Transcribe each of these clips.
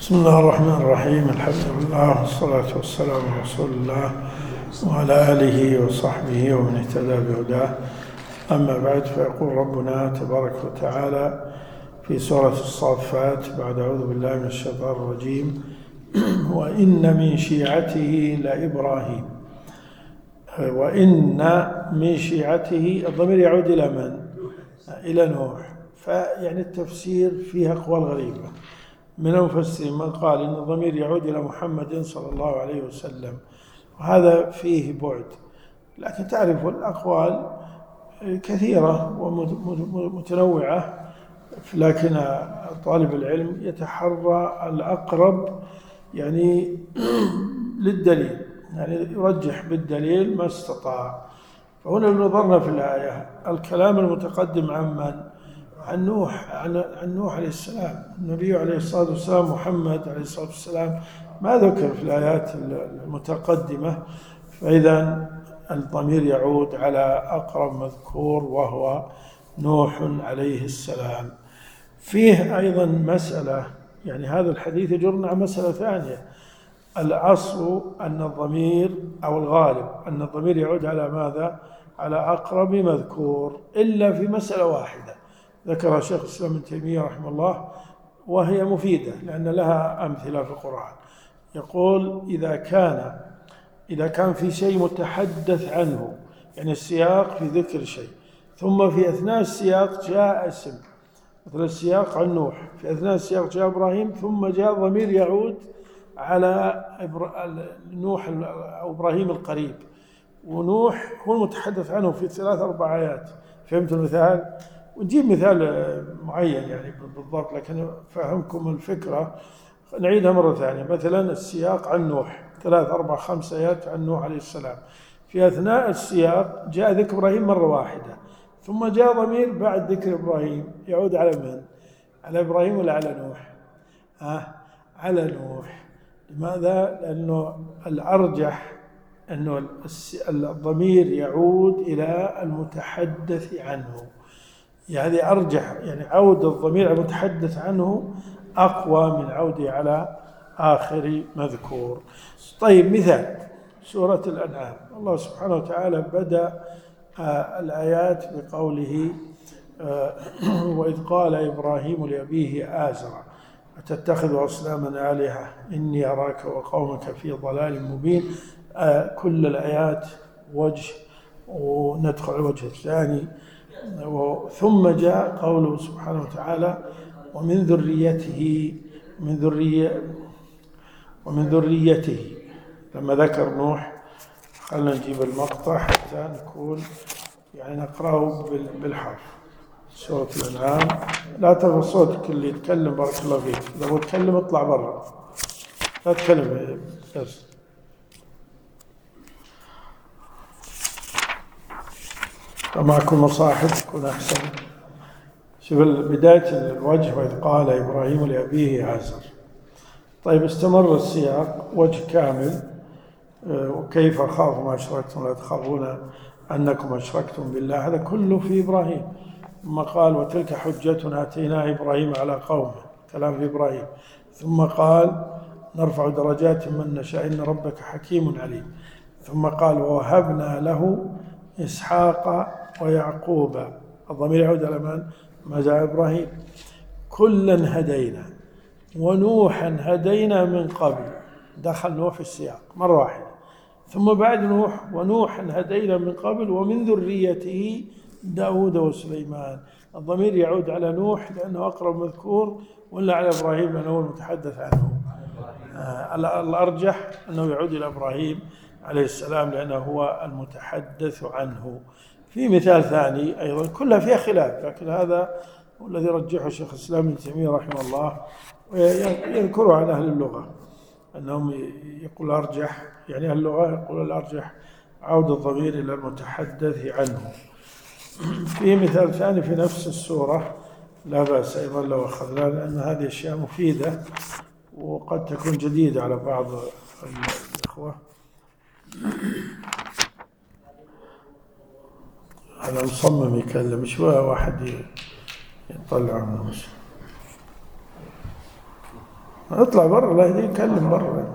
بسم الله الرحمن الرحيم. الحمد لله والصلاة والسلام على رسول الله وعلى آله وصحبه ومن اهتدى بهداه. أما بعد، فيقول ربنا تبارك وتعالى في سورة الصافات بعد أعوذ بالله من الشيطان الرجيم: وإن من شيعته لإبراهيم. وإن من شيعته، الضمير يعود إلى من؟ إلى نوح. فيعني التفسير فيها أقوال غريبة من المفسرين. من قال إن الضمير يعود إلى محمد صلى الله عليه وسلم، وهذا فيه بعد، لكن تعرف الأقوال كثيرة ومتنوعة، لكن طالب العلم يتحرى الأقرب يعني للدليل، يعني يرجح بالدليل ما استطاع. فهنا نظرنا في الآية الكلام المتقدم عن من؟ عن نوح عليه السلام. النبي عليه الصلاة والسلام محمد عليه الصلاة والسلام ما ذكر في الآيات المتقدمة، فإذا الضمير يعود على أقرب مذكور وهو نوح عليه السلام. فيه أيضا مسألة، يعني هذا الحديث يجرنا عن مسألة ثانية. الأصل أن الضمير أو الغالب أن الضمير يعود على ماذا؟ على أقرب مذكور، إلا في مسألة واحدة ذكرها شيخ الإسلام ابن تيمية رحمه الله، وهي مفيدة لأن لها أمثلة في القرآن. يقول إذا كان في شيء متحدث عنه، يعني السياق في ذكر شيء، ثم في أثناء السياق جاء اسم، مثل السياق عن نوح، في أثناء السياق جاء إبراهيم، ثم جاء ضمير يعود على نوح أو إبراهيم القريب، ونوح هو المتحدث عنه في 3-4 آيات. فهمت المثال؟ ونجيب مثال معين يعني بالضبط، لكن فهمكم الفكرة. نعيدها مرة ثانية. مثلا السياق عن نوح 3-4-5 آيات عن نوح عليه السلام، في أثناء السياق جاء ذكر إبراهيم مرة واحدة، ثم جاء ضمير بعد ذكر إبراهيم يعود على من؟ على إبراهيم ولا على نوح؟ على نوح. لماذا؟ لأنه الأرجح أنه الضمير يعود إلى المتحدث عنه، يعني أرجح، يعني عود الضمير المتحدث عنه أقوى من عوده على آخر مذكور. طيب، مثال سورة الأنعام، الله سبحانه وتعالى بدأ الآيات بقوله: وإذ قال إبراهيم لأبيه آزر أتتخذ أصناما آلهة إني أراك وقومك في ضلال مبين. كل الآيات وجه، وندخل الوجه الثاني. ثم جاء قوله سبحانه وتعالى: ومن ذريته لما ذكر نوح. خلنا نجيب المقطع حتى نكون يعني نقرأه بالحرف. سورة الأنعام. لا ترفع صوتك، اللي يتكلم بارك الله فيك، إذا هو يتكلم اطلع برا، لا تتكلم بس. معكم مصاحف يكون أحسن. شوف بداية الوجه: وإذ قال إبراهيم لأبيه آزر. طيب، استمر السياق وجه كامل: وكيف أخاف ما أشركتم لا تخافون أنكم أشركتم بالله. هذا كله في إبراهيم. ثم قال: وتلك حجتنا آتيناها إبراهيم على قومه، كلام في إبراهيم. ثم قال: نرفع درجات من نشاء إن ربك حكيم عليم. ثم قال: ووهبنا له إسحاق ويعقوب. الضمير يعود على من؟ ما جاء إبراهيم. كلا هدينا ونوحا هدينا من قبل. دخل نوح في السياق مرة واحدة. ثم بعد نوح: ونوحا هدينا من قبل ومن ذريته داود وسليمان. الضمير يعود على نوح لأنه أقرب مذكور، ولا على إبراهيم لأنه هو المتحدث عنه؟ الأرجح أنه يعود إلى إبراهيم عليه السلام لأنه هو المتحدث عنه. في مثال ثاني أيضا كلها فيها خلاف، لكن هذا هو الذي رجحه شيخ الإسلام ابن تيمية رحمه الله، ويذكره عن أهل اللغة أنهم يقول أرجح، يعني أهل اللغة يقول الأرجح عود الضمير إلى المتحدث عنه. في مثال ثاني في نفس السورة لا بأس أيضا لو أخذنا، لأن هذه أشياء مفيدة وقد تكون جديدة على بعض الإخوة. أنا مصمم يكلم شوية، واحد يطلع منه. اطلع برا، لا يهديك، كلم برا.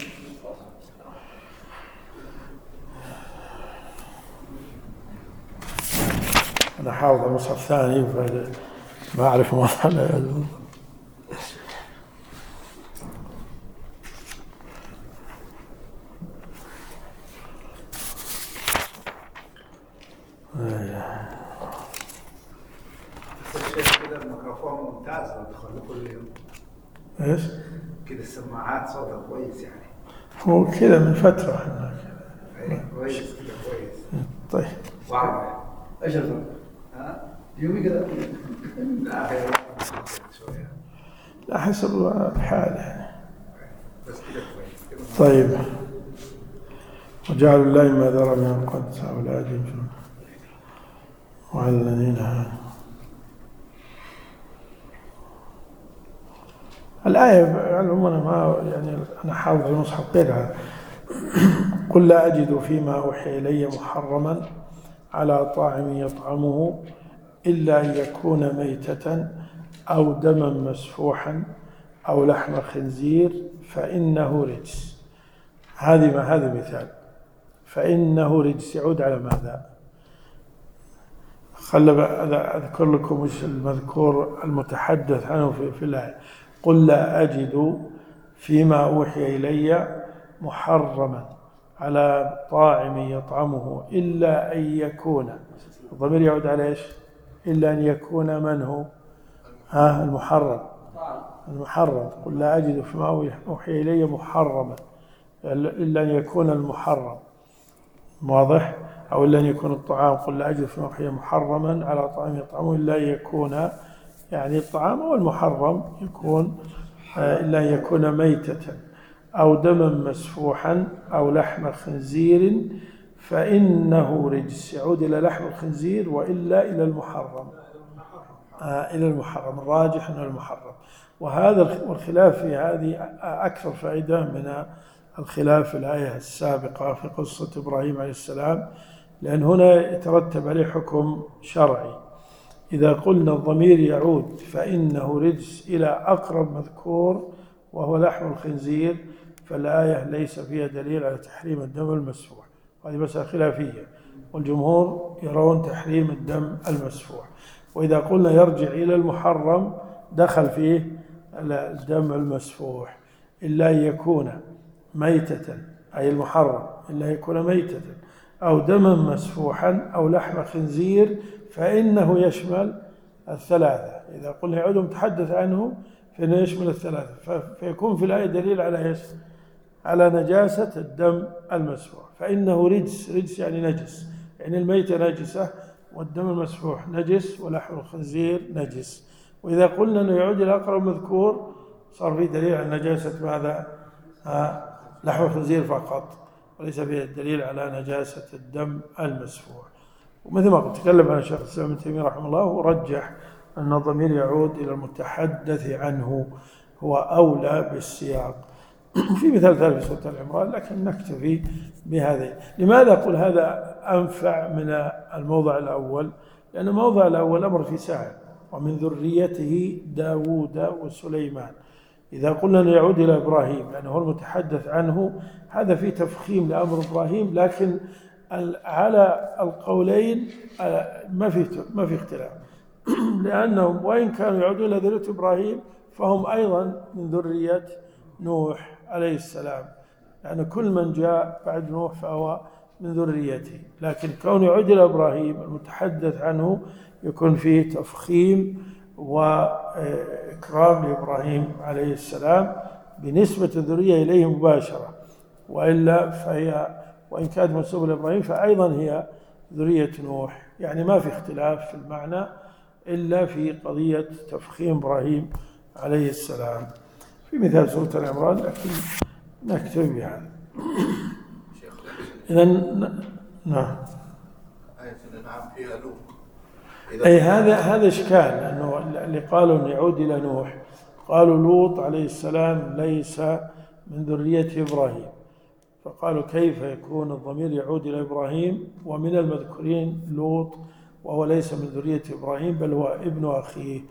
أنا حافظ المصحف ثاني ما أعرف موضوع. كده الميكروفون ممتاز بدخل كل يوم. ايش؟ كده السماعات صوتها كويس يعني. هو كذا من فترة احنا كويس كده كويس. طيب. واضح. ايش الفرق؟ ها؟ يومي كده. لا شوية. لا حسب الحال يعني. بس كده كويس. طيب. وجعل الله ما ذرى من القدس أولادهم وعلى الذين هادوا. الآية عموما ما يعني أنا حافظ المصحف غيرها. قل لا أجد فيما أوحي إلي محرما على طاعم يطعمه إلا أن يكون ميتة أو دما مسفوحا أو لحم خنزير فإنه رجس. هذا مثال. فإنه رجس يعود على ماذا؟ أذكر لكم وش المذكور المتحدث عنه في الآية. قل لا أجد فيما أوحي إلي محرما على طاعم يطعمه إلا أن يكون، الضمير يعود على إيش؟ إلا أن يكون من هو؟ المحرم. قل لا أجد فيما أوحي إلي محرما إلا أن يكون المحرم، واضح؟ أو إلا أن يكون الطعام. قل لا أجد فيما أوحي محرما على طعام يطعمه إلا أن يكون، يعني الطعام أو المحرم يكون إلا أن يكون ميتة أو دما مسفوحا أو لحم خنزير فإنه رجس. يعود إلى لحم الخنزير وإلا إلى المحرم. إلى المحرم، الراجح أنه المحرم. وهذا والخلاف في هذه أكثر فائدة من الخلاف في الآية السابقة في قصة إبراهيم عليه السلام، لأن هنا يترتب عليه حكم شرعي. إذا قلنا الضمير يعود فإنه رجس إلى أقرب مذكور وهو لحم الخنزير، فالآية ليس فيها دليل على تحريم الدم المسفوح، وهذه مسألة خلافية، والجمهور يرون تحريم الدم المسفوح. وإذا قلنا يرجع إلى المحرم دخل فيه الدم المسفوح إلا أن يكون ميتة، أي المحرم إلا يكون ميتة أو دما مسفوحا أو لحم خنزير فإنه يشمل الثلاثة. إذا قلنا يعود متحدث عنه فإنه يشمل الثلاثة، فيكون في الآية دليل على إيش؟ على نجاسة الدم المسفوح. فإنه رجس يعني نجس، يعني الميتة نجسة والدم المسفوح نجس ولحم الخنزير نجس. وإذا قلنا أنه يعود إلى أقرب مذكور صار في دليل على نجاسة ماذا؟ لحم الخنزير فقط، وليس فيه الدليل على نجاسة الدم المسفوح. ومثل ما قلت تكلم عن الشيخ الإسلام ابن تيمية رحمه الله ورجح أن الضمير يعود إلى المتحدث عنه، هو أولى بالسياق. في مثال ثالث في سورة العمران لكن نكتفي بهذه. لماذا أقول هذا أنفع من الموضع الأول؟ لأن الموضع الأول أمر في سهل، ومن ذريته داود وسليمان. إذا قلنا أنه يعود إلى إبراهيم لأنه هو المتحدث عنه، هذا فيه تفخيم لأمر إبراهيم، لكن على القولين ما في اختلاف لأنهم وإن كانوا يعودون إلى ذرية إبراهيم فهم أيضا من ذرية نوح عليه السلام، يعني كل من جاء بعد نوح فهو من ذريته. لكن كون يعود إلى إبراهيم المتحدث عنه يكون فيه تفخيم وإكرام لإبراهيم عليه السلام بنسبة الذرية إليه مباشرة، وإلا فهي وإن كانت منسوبة لإبراهيم فأيضا هي ذرية نوح. يعني ما في اختلاف في المعنى إلا في قضية تفخيم إبراهيم عليه السلام في مثال سورة العمران، لكن نكتب بهذا. إذن نعم. آية الأنعام فيها لوط. أي هذا إشكال، أنه اللي قالوا أن يعود إلى نوح قالوا لوط عليه السلام ليس من ذرية إبراهيم، فقالوا كيف يكون الضمير يعود إلى إبراهيم ومن المذكورين لوط وهو ليس من ذرية إبراهيم بل هو ابن أخيه،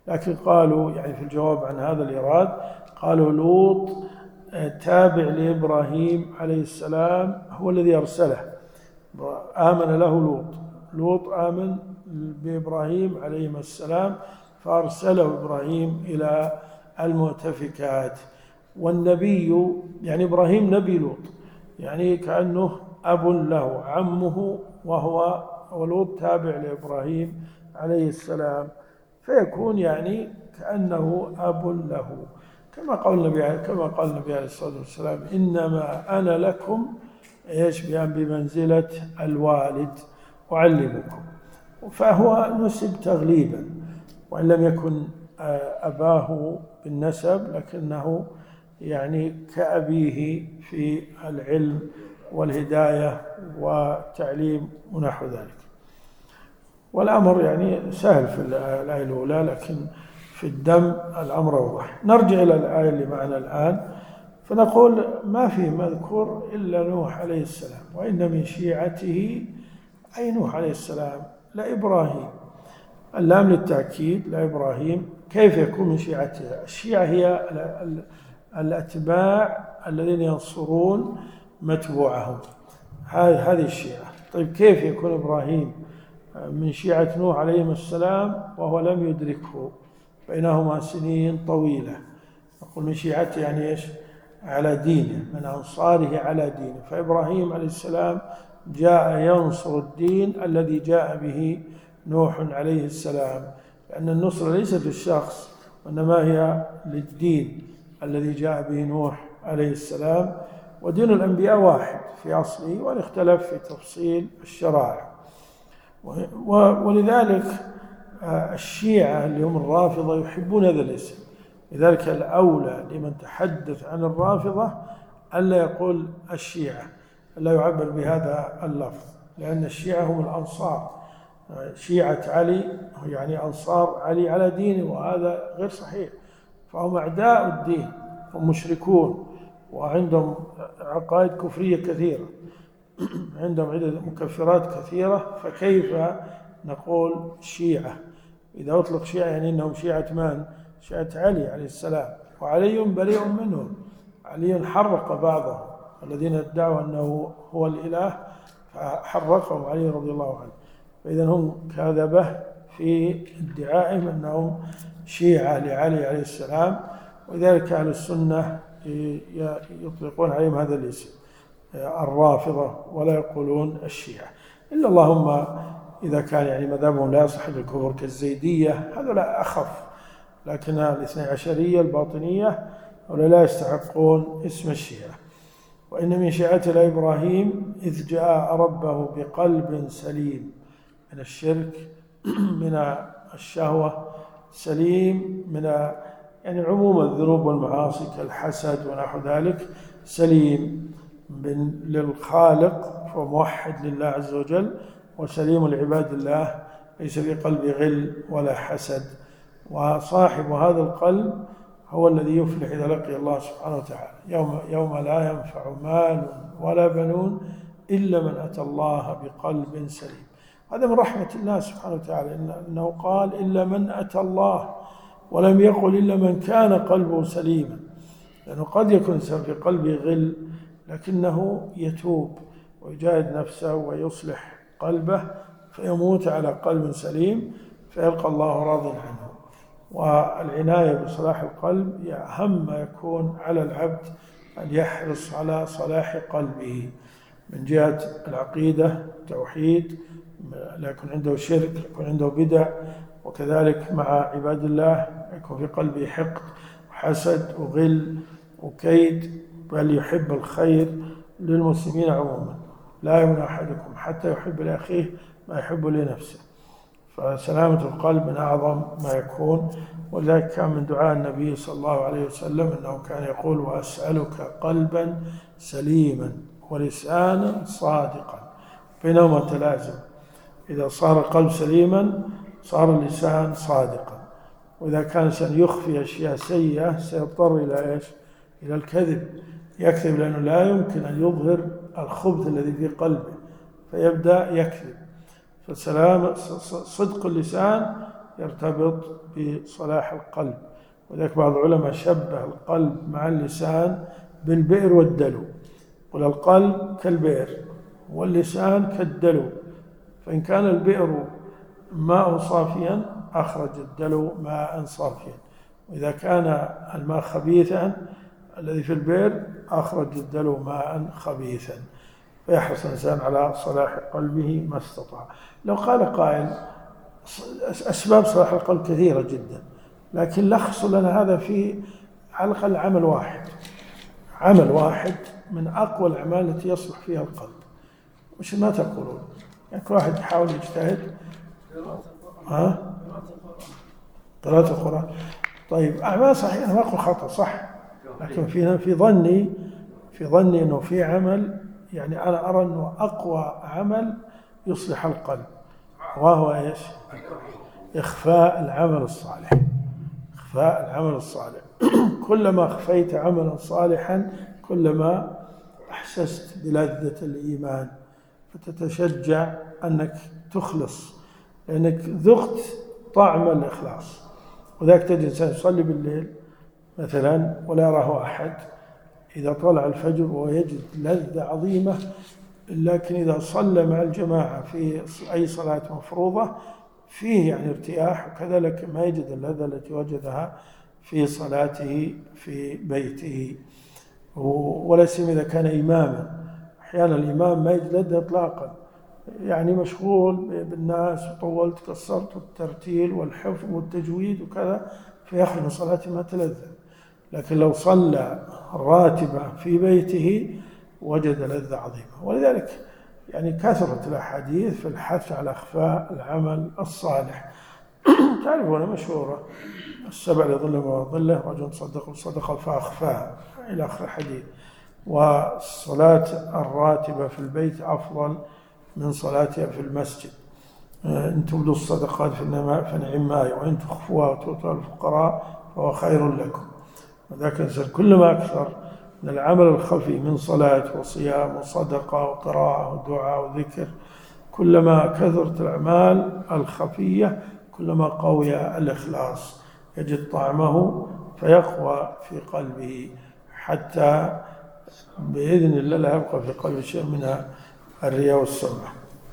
لكن قالوا يعني في الجواب عن هذا الإيراد قالوا لوط تابع لإبراهيم عليه السلام، هو الذي أرسله، آمن له لوط آمن بإبراهيم عليه السلام فأرسله إبراهيم إلى المؤتفكات. والنبي يعني إبراهيم نبي لوط، يعني كأنه أب له، عمه، ولوط تابع لإبراهيم عليه السلام، فيكون يعني كأنه أب له، كما قال النبي عليه الصلاة والسلام: إنما أنا لكم بمنزلة الوالد أعلمكم. فهو نسب تغليبا، وإن لم يكن أباه بالنسب لكنه يعني كأبيه في العلم والهداية والتعليم ونحو ذلك. والأمر يعني سهل في الآية الأولى، لكن في الدم الأمر واضح. نرجع إلى الآية اللي معنا الآن، فنقول ما فيه مذكور إلا نوح عليه السلام، وإن من شيعته أي نوح عليه السلام لإبراهيم، اللام للتأكيد لإبراهيم. كيف يكون من شيعته؟ الشيعة هي الأتباع الذين ينصرون متبوعهم، هذه الشيعة. طيب كيف يكون إبراهيم من شيعة نوح عليه السلام وهو لم يدركه، بينهما سنين طويلة؟ نقول من شيعته يعني إيش؟ على دينه، من أنصاره على دينه. فإبراهيم عليه السلام جاء ينصر الدين الذي جاء به نوح عليه السلام، لأن النصرة ليست للشخص وإنما هي للدين الذي جاء به نوح عليه السلام. ودين الأنبياء واحد في أصله، والاختلاف في تفصيل الشرائع. ولذلك الشيعة اللي هم الرافضة يحبون هذا الاسم، لذلك الأولى لمن تحدث عن الرافضة ألا يقول الشيعة، ألا يعبر بهذا اللفظ، لأن الشيعة هم الأنصار، شيعة علي يعني أنصار علي على دينه، وهذا غير صحيح. فهم أعداء الدين، هم مشركون، وعندهم عقائد كفرية كثيرة، عندهم عدة مكفرات كثيرة. فكيف نقول شيعة؟ إذا أطلق شيعة يعني أنهم شيعة من؟ شيعة علي عليه السلام، وعلي بريء منهم، علي حرق بعضهم الذين ادعوا أنه هو الإله، فحرقهم علي رضي الله عنه. فإذا هم كذبة في ادعائهم أنهم شيعة لعلي عليه السلام، ولذلك أهل السنة يطلقون عليهم هذا الاسم الرافضة، ولا يقولون الشيعة، إلا اللهم إذا كان يعني مذهبهم لا يصح الكفر كالزيدية، هذا لا أخف، لكن الاثني عشرية الباطنية ولا لا يستحقون اسم الشيعة. وإن من شيعته لإبراهيم إذ جاء ربه بقلب سليم من الشرك، من الشهوة، سليم من يعني عموم الذنوب والمعاصي كالحسد ونحو ذلك، سليم للخالق وموحد لله عز وجل، وسليم لعباد الله ليس في قلبه غل ولا حسد. وصاحب هذا القلب هو الذي يفلح إذا لقي الله سبحانه وتعالى يوم لا ينفع مال ولا بنون إلا من أتى الله بقلب سليم. هذا من رحمة الله سبحانه وتعالى، إنه قال إلا من أتى الله، ولم يقل إلا من كان قلبه سليما، لأنه قد يكون في قلبه غل لكنه يتوب ويجاهد نفسه ويصلح قلبه فيموت على قلب سليم فيلقى الله راض عنه. والعناية بصلاح القلب أهم ما يكون على العبد، أن يحرص على صلاح قلبه من جهة العقيدة، توحيد، لا يكون عنده شرك، يكون عنده بدع، وكذلك مع عباد الله يكون في قلبه حقد وحسد وغل وكيد، بل يحب الخير للمسلمين عموما. لا يؤمن أحدكم حتى يحب لأخيه ما يحب لنفسه. فسلامة القلب من أعظم ما يكون، ولذلك كان من دعاء النبي صلى الله عليه وسلم أنه كان يقول: وأسألك قلبا سليما ولسانا صادقا، بينهما تلازم. إذا صار القلب سليما صار اللسان صادقا، وإذا كان سيخفي أشياء سيئة سيضطر إلى إيش؟ إلى الكذب، يكذب لأنه لا يمكن أن يظهر الخبث الذي في قلبه فيبدأ يكذب. فالسلام صدق اللسان يرتبط بصلاح القلب. وذلك بعض العلماء شبه القلب مع اللسان بالبئر والدلو، قل القلب كالبئر واللسان كالدلو، فإن كان البئر ماء صافيا أخرج الدلو ماء صافيا، وإذا كان الماء خبيثا الذي في البئر أخرج الدلو ماء خبيثا. فيحرص الإنسان على صلاح قلبه ما استطاع. لو قال قائل أسباب صلاح القلب كثيرة جدا، لكن لخص لنا هذا في على الأقل عمل واحد من أقوى الأعمال التي يصلح فيها القلب. وش ما تقولون؟ يعني كل واحد يحاول يجتهد. قراءة القرآن. طيب أعمال صحيحة، أنا ما أقول خطأ صح، لكن في ظني أنه في عمل، يعني أنا أرى أنه أقوى عمل يصلح القلب، وهو إيش؟ إخفاء العمل الصالح. إخفاء العمل الصالح. كلما أخفيت عملا صالحا كلما أحسست بلذة الإيمان، فتتشجع أنك تخلص، لأنك ذقت طعم الإخلاص. وذاك تجد إنسان يصلي بالليل مثلا ولا يراه أحد، إذا طلع الفجر ويجد لذة عظيمة، لكن إذا صلى مع الجماعة في أي صلاة مفروضة فيه يعني ارتياح، وكذلك ما يجد اللذة التي وجدها في صلاته في بيته. ولا سيما إذا كان إماما، أحيانا الإمام ما يجد لذة إطلاقا، يعني مشغول بالناس وطولت كسرت الترتيل والحفظ والتجويد وكذا، فيخرج من صلاته ما تلذذ. لكن لو صلى الراتبة في بيته وجد لذة عظيمة. ولذلك يعني كثرت الأحاديث في الحث على إخفاء العمل الصالح. تعرفون مشهورة 7 لظل ما ظله، رجل صدق فأخفاه إلى آخر الحديث. والصلاة الراتبة في البيت أفضل من صلاتها في المسجد. إن تبدوا الصدقات فنعما، وإن تخفوها وتؤتوا الفقراء فهو خير لكم. وذاك كلما أكثر من العمل الخفي من صلاة وصيام وصدقة وقراءة ودعاء وذكر، كلما كثرت الأعمال الخفية كلما قوي الإخلاص، يجد طعمه فيقوى في قلبه، حتى بإذن الله لا يبقى في قلب شيء من الرياء والسمعة.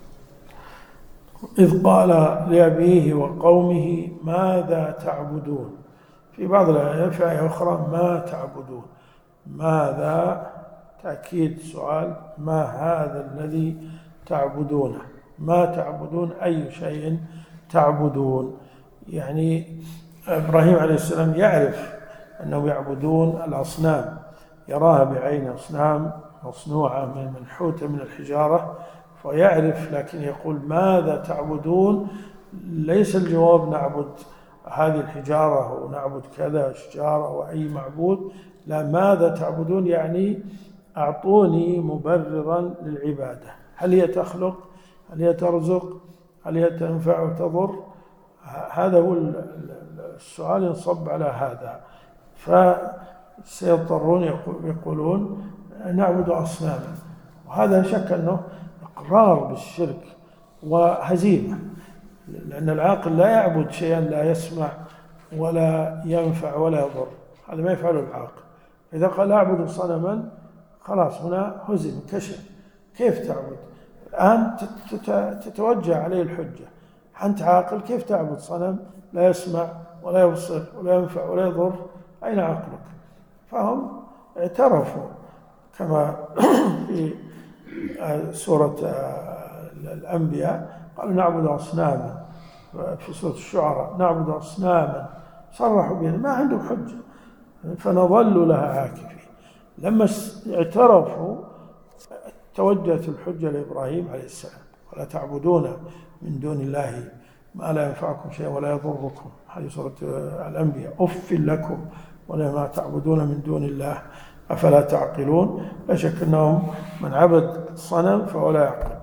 إذ قال لأبيه وقومه ماذا تعبدون، في بعض الآيات في آية أخرى ما تعبدون. ماذا تأكيد سؤال، ما هذا الذي تعبدونه؟ ما تعبدون، أي شيء تعبدون؟ يعني إبراهيم عليه السلام يعرف أنهم يعبدون الأصنام، يراها بعين أصنام مصنوعة من منحوتة من الحجارة، فيعرف، لكن يقول ماذا تعبدون؟ ليس الجواب نعبد هذه الحجارة ونعبد كذا أشجار أو أي معبود، لا، ماذا تعبدون يعني أعطوني مبررا للعبادة. هل هي تخلق؟ هل هي ترزق؟ هل هي تنفع وتضر؟ هذا هو السؤال ينصب على هذا. فسيضطرون يقولون نعبد أصناما، وهذا شك أنه إقرار بالشرك وهزيمة، لأن العاقل لا يعبد شيئا لا يسمع ولا ينفع ولا يضر، هذا ما يفعله العاقل. إذا قال أعبد صنما خلاص هنا هزم كشف. كيف تعبد؟ الآن تتوجه عليه الحجة، أنت عاقل كيف تعبد صنم لا يسمع ولا يبصر ولا ينفع ولا يضر؟ أين عقلك؟ فهم اعترفوا كما في سورة الأنبياء قالوا نعبد أصناما، في سورة الشعراء نعبد أصناما، صرحوا بها ما عندهم حجة، فنظلوا لها عاكفين. لما اعترفوا توجهت الحجة لإبراهيم عليه السلام، ولا تعبدون من دون الله ما لا ينفعكم شيئا ولا يضركم، هذه سورة الأنبياء. أف لكم ولما تعبدون من دون الله أفلا تعقلون. لا شك أنهم من عبد صنم فهو لا يعقل.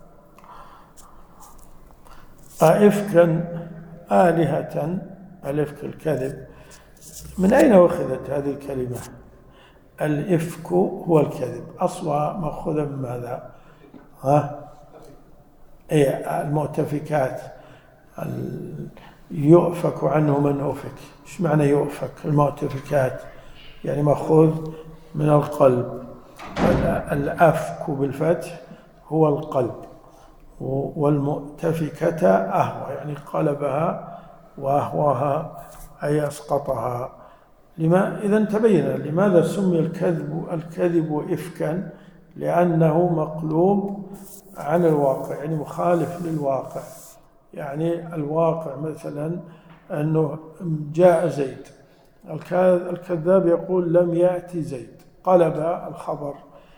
أئفكا آلهة، الإفك الكذب. من أين أخذت هذه الكلمة؟ الإفك هو الكذب، أصلها مأخوذة من ماذا؟ المؤتفكات، يؤفك عنه من أفك. إيش معنى يؤفك؟ المؤتفكات يعني مأخوذ من القلب. الأفك بالفتح هو القلب، والمؤتفكة أهوى يعني قلبها وأهواها أي أسقطها. إذن تبين لماذا سمي الكذب إفكا، لأنه مقلوب عن الواقع يعني مخالف للواقع. يعني الواقع مثلا أنه جاء زيد، الكذاب يقول لم يأتي زيد، قلب الخبر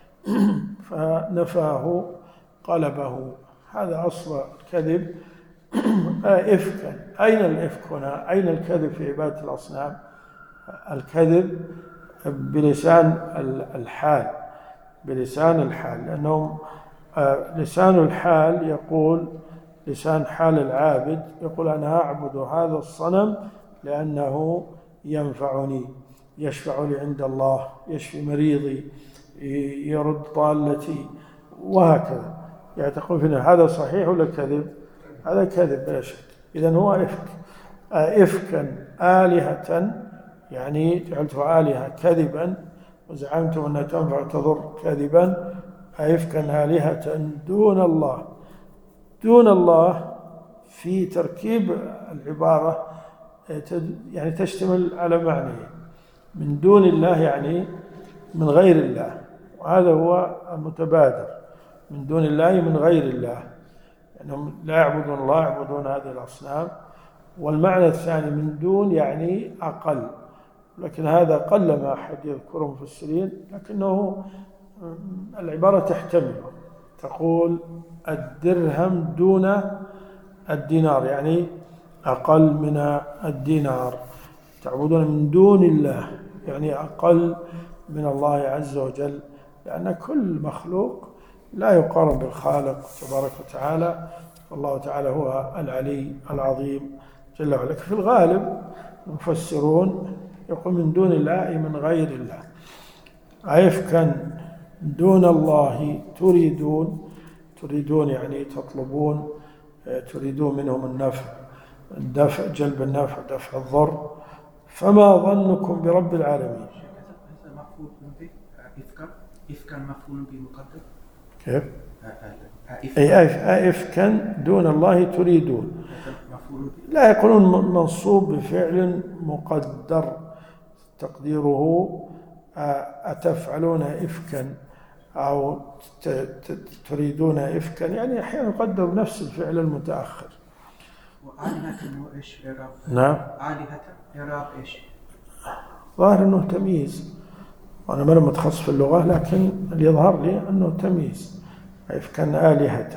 فنفاه قلبه، هذا أصل الكذب. إفكا، أين الإفك هنا؟ أين الكذب في عبادة الأصنام؟ الكذب بلسان الحال، بلسان الحال، لأنهم لسان الحال يقول، لسان حال العابد يقول أنا أعبد هذا الصنم لأنه ينفعني، يشفع لي عند الله، يشفي مريضي، يرد ضالتي، وهكذا. يعني تقول فينا هذا صحيح ولا كذب؟ هذا كذب بلا شك. إذن هو إفك. إفكا آلهة يعني جعلتها آلهة كذبا وزعمتم أنها تنفع تضر كذبا، إفكا آلهة دون الله. دون الله في تركيب العبارة يعني تشتمل على معنى من دون الله يعني من غير الله، وهذا هو المتبادر، من دون الله من غير الله، يعني لا يعبدون الله، يعبدون هذه الأصنام. والمعنى الثاني من دون يعني أقل، لكن هذا قل ما أحد يذكره مفسرين، لكنه العبارة تحتمل. تقول الدرهم دون الدينار يعني أقل من الدينار، تعبدون من دون الله يعني أقل من الله عز وجل، لأن كل مخلوق لا يقارن بالخالق تبارك وتعالى، والله تعالى هو العلي العظيم جل وعلا. في الغالب المفسرون يقول من دون الله أي من غير الله. أيفكا دون الله تريدون يعني تطلبون، تريدون منهم النفع، جلب النفع، دفع الضر. فما ظنكم برب العالمين؟ إفكا مفعول به مقدر. كيف؟ أي إفكا دون الله تريدون، لا يقولون منصوب بفعل مقدر تقديره أتفعلون إفكا أو تريدون إفكا، يعني أحيانا يقدر بنفس الفعل المتأخر. وآلهة إيش إعراب؟ نعم، آلهة إعراب إيش؟ ظاهر أنه تمييز، وأنا ما متخصص في اللغة، لكن اللي يظهر لي أنه تمييز، إفكا آلهة.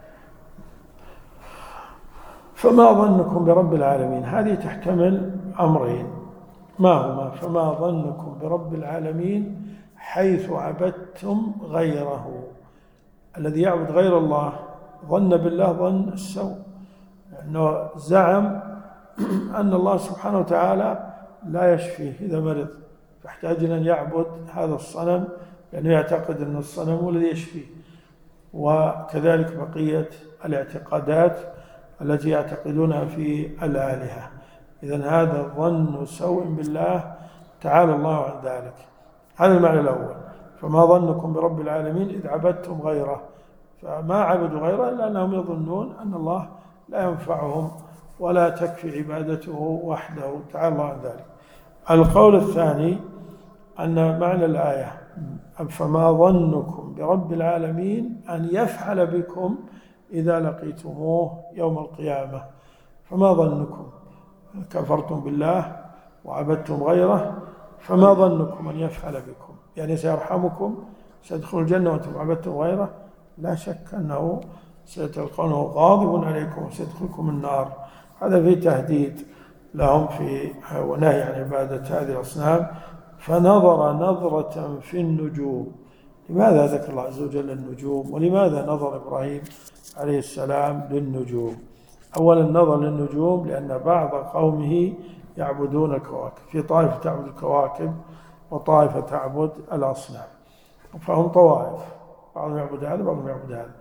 فما ظنكم برب العالمين؟ هذه تحتمل أمرين، ما هما؟ فما ظنكم برب العالمين حيث عبدتم غيره. الذي يعبد غير الله ظن بالله ظن السوء، لأنه زعم أن الله سبحانه وتعالى لا يشفيه إذا مرض، فاحتاج أن يعبد هذا الصنم لأنه يعتقد أن الصنم هو الذي يشفيه. وكذلك بقية الاعتقادات التي يعتقدونها في الآلهة. إذن هذا ظن سوء بالله تعالى الله عن ذلك. هذا المعنى الأول، فما ظنكم برب العالمين إذ عبدتم غيره، فما عبدوا غيره إلا أنهم يظنون أن الله لا ينفعهم ولا تكفي عبادته وحده تعالى الله عن ذلك. القول الثاني أن معنى الآية فما ظنكم برب العالمين أن يفعل بكم إذا لقيتموه يوم القيامة. فما ظنكم كفرتم بالله وعبدتم غيره، فما ظنكم أن يفعل بكم، يعني سيرحمكم، سيدخلوا الجنة وأنتم عبدتم غيره؟ لا شك أنه سيتلقونه غاضب عليكم وسيدخلكم النار. هذا في تهديد لهم في ونهي عن عبادة هذه الأصنام. فنظر نظرة في النجوم. لماذا ذكر الله عز وجل النجوم؟ ولماذا نظر إبراهيم عليه السلام للنجوم؟ أولا نظر للنجوم لأن بعض قومه يعبدون الكواكب، في طائفة تعبد الكواكب وطائفة تعبد الأصنام، فهم طوائف، بعضهم يعبد هذا بعضهم يعبد هذا.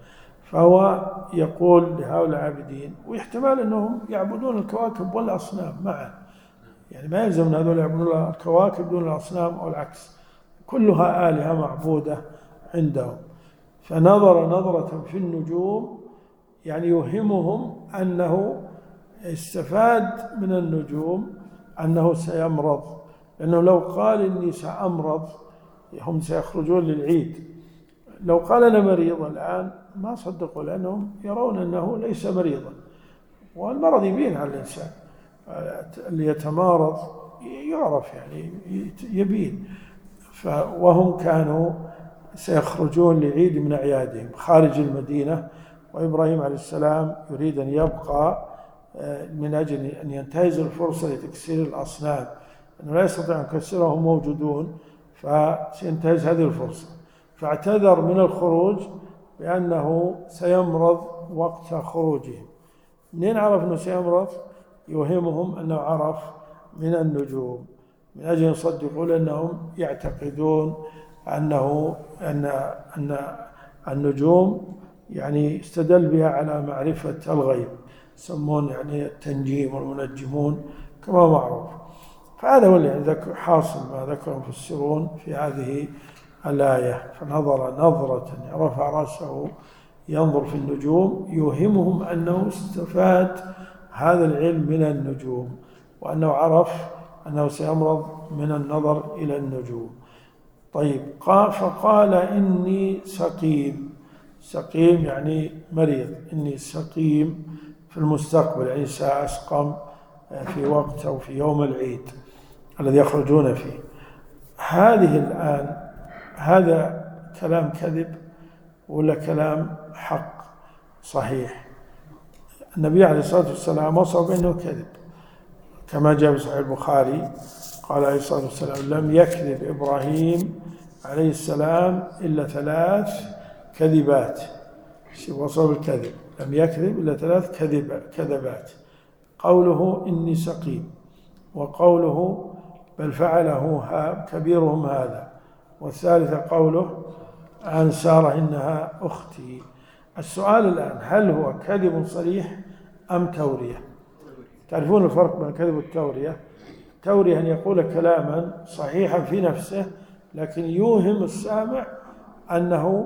فهو يقول لهؤلاء العابدين، واحتمال أنهم يعبدون الكواكب والأصنام معا، يعني ما يلزم أن هذول يعبدون الكواكب دون الأصنام أو العكس، كلها آلهة معبودة عندهم. فنظر نظرة في النجوم يعني يوهمهم أنه استفاد من النجوم أنه سيمرض، لأنه لو قال إني سأمرض هم سيخرجون للعيد، لو قال أنا مريض الآن ما صدقوا، لأنهم يرون أنه ليس مريضا، والمرض يبين على الإنسان، اللي يتمارض يعرف يعني يبين. وهم كانوا سيخرجون لعيد من أعيادهم خارج المدينة، وإبراهيم عليه السلام يريد أن يبقى من أجل أن ينتهز الفرصة لتكسير الأصنام، أنه لا يستطيع أن يكسرهم موجودون، فسينتهز هذه الفرصة، فاعتذر من الخروج بأنه سيمرض وقت خروجهم. منين عرف أنه سيمرض؟ يوهمهم أنه عرف من النجوم، من أجل يصدقوا، لأنهم يعتقدون أن النجوم يعني استدل بها على معرفة الغيب، يسمون يعني التنجيم والمنجمون كما معروف. فهذا هو اللي حاصل ما ذكر المفسرون في هذه الآية. فنظر نظرة، رفع رأسه ينظر في النجوم، يوهمهم أنه استفاد هذا العلم من النجوم، وأنه عرف أنه سيمرض من النظر إلى النجوم. طيب، فقال إني سقيم. سقيم يعني مريض، إني سقيم في المستقبل، يعني سأسقم في وقت أو في يوم العيد الذي يخرجون فيه. هذه الآن هذا كلام كذب ولا كلام حق صحيح؟ النبي عليه الصلاة والسلام وصف بأنه كذب، كما جاء في صحيح البخاري قال عليه الصلاة والسلام: لم يكذب إبراهيم عليه السلام إلا 3 كذبات. وصف الكذب، لم يكذب إلا 3 كذبات: قوله إني سقيم، وقوله بل فعله كبيرهم هذا، والثالثة قوله عن سارة إنها أختي. السؤال الآن: هل هو كذب صريح أم تورية؟ تعرفون الفرق بين الكذب والتورية؟ التورية أن يقول كلاما صحيحا في نفسه لكن يوهم السامع أنه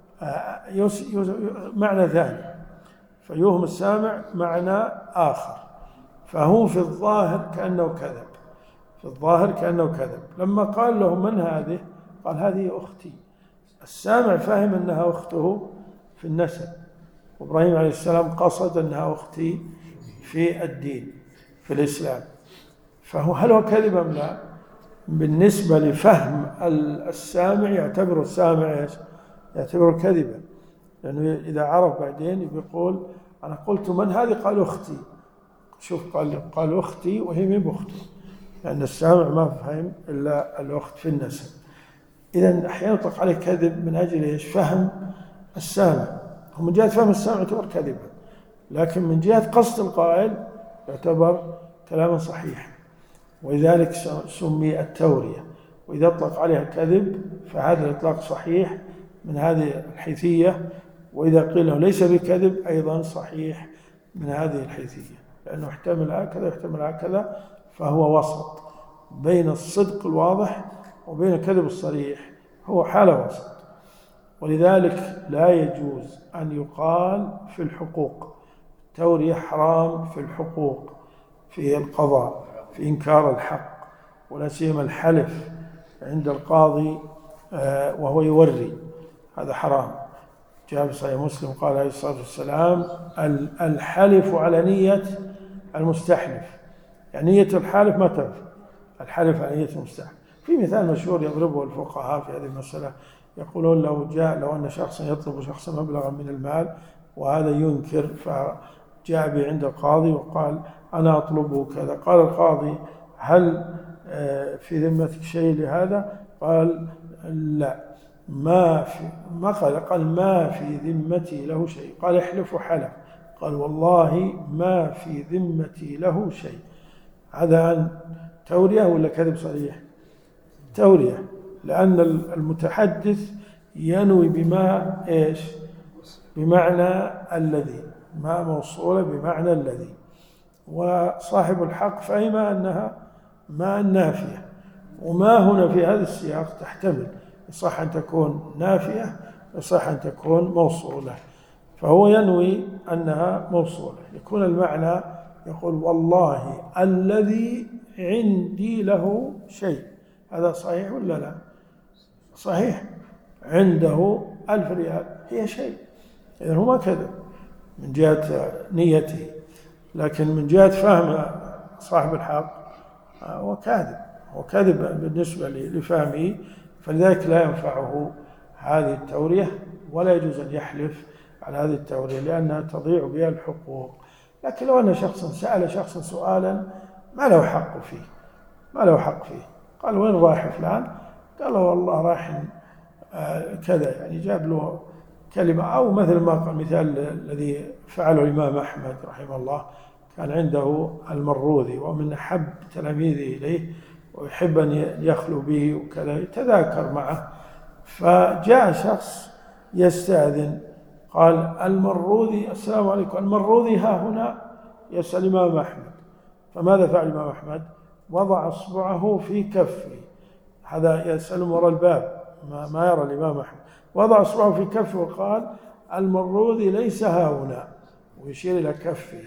معنى ثاني، فيوهم السامع معنى آخر، فهو في الظاهر كأنه كذب، في الظاهر كأنه كذب. لما قال له من هذه؟ قال هذه أختي. السامع فهم أنها أخته في النسب، وإبراهيم عليه السلام قصد أنها أختي في الدين في الإسلام، هل هو كذب أم لا؟ بالنسبة لفهم السامع يعتبر السامع يعتبر كذبا، لأنه إذا عرف بعدين بيقول أنا قلت من هذه؟ قال أختي. شوف، قال أختي وهي من بأخته، لأن السامع ما فهم إلا الأخت في النسب. إذن أحيانا يطلق عليه كذب من أجل إيش؟ فهم السامع. ومن جهة فهم السامع يعتبر كذبا، لكن من جهة قصد القائل يعتبر كلاما صحيحا، ولذلك سمي التورية. وإذا أطلق عليها كذب فهذا الإطلاق صحيح من هذه الحيثية، وإذا قيل له ليس بكذب أيضا صحيح من هذه الحيثية، لأنه يحتمل هكذا يحتمل هكذا، فهو وسط بين الصدق الواضح وبين الكذب الصريح، هو حالة وسط. ولذلك لا يجوز أن يقال في الحقوق تورية، حرام في الحقوق، في القضاء، في إنكار الحق، ولا سيما الحلف عند القاضي وهو يوري، هذا حرام. جاء في صحيح مسلم قال عليه الصلاة والسلام: الحلف على نية المستحلف، يعني نية الحالف ما تنفع، الحلف على نية المستحلف. في مثال مشهور يضربه الفقهاء في هذه المسألة، يقولون لو أن شخصا يطلب شخصا مبلغا من المال وهذا ينكر، فجاء به عند القاضي وقال أنا أطلبه كذا، قال القاضي: هل في ذمتك شيء لهذا؟ قال: لا، قال ما في ذمتي له شيء. قال: احلف، وحلف، قال: والله ما في ذمتي له شيء. هذا تورية ولا كذب صريح؟ تورية، لأن المتحدث ينوي بما إيش؟ بمعنى الذي، ما موصولة بمعنى الذي. وصاحب الحق فهم أنها ما النافية، وما هنا في هذا السياق تحتمل، يصح أن تكون نافية يصح أن تكون موصولة، فهو ينوي أنها موصولة، يكون المعنى يقول والله الذي عندي له شيء. هذا صحيح ولا لا؟ صحيح، عنده 1000 ريال هي شيء، إذن هو ما كذب من جهة نيته، لكن من جهة فهم صاحب الحق هو كاذب، هو كذب بالنسبة لفهمه، فلذلك لا ينفعه هذه التورية، ولا يجوز أن يحلف على هذه التورية لأنها تضيع بها الحقوق. لكن لو أن شخصا سأل شخصا سؤالا ما له حق فيه، ما له حق فيه، قال وين رايح فلان؟ قال له والله رايح كذا، يعني جاب له كلمة، أو مثل ما قال مثال الذي فعله الإمام أحمد رحمه الله، كان عنده المروذي ومن أحب تلاميذه إليه ويحب أن يخلو به وكذا، يتذاكر معه، فجاء شخص يستأذن، قال المروذي السلام عليكم، المروذي ها هنا، يسأل الإمام أحمد. فماذا فعل الإمام أحمد؟ وضع أصبعه في كفه، هذا يسأل وراء الباب ما يرى الإمام أحمد، وضع أصبعه في كفه وقال المروذي ليس ها هنا، ويشير إلى كفه،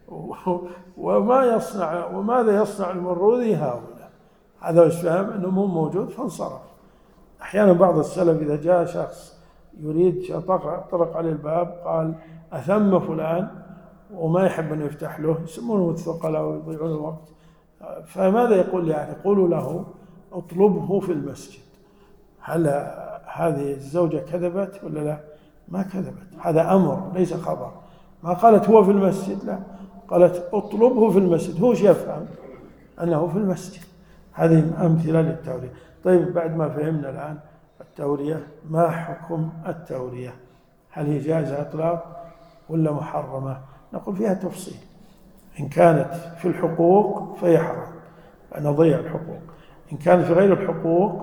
وماذا يصنع المروذي ها هنا؟ هذا يفهم أنه مو موجود فانصرف. أحيانا بعض السلف إذا جاء شخص يريد طرق عليه الباب قال أثم فلان، وما يحب أن يفتح له، يسمونه الثقلاء ويضيعون الوقت، فماذا يقول يعني؟ يقولوا له اطلبه في المسجد. هل هذه الزوجة كذبت ولا لا؟ ما كذبت، هذا أمر ليس خبر، ما قالت هو في المسجد، لا، قالت اطلبه في المسجد، هو يفهم أنه في المسجد. هذه أمثلة للتورية. طيب بعد ما فهمنا الآن التورية، ما حكم التورية؟ هل هي جائزة إطلاق ولا محرمة؟ نقول فيها تفصيل. إن كانت في الحقوق فهي حرام، أن ضيع الحقوق. إن كانت في غير الحقوق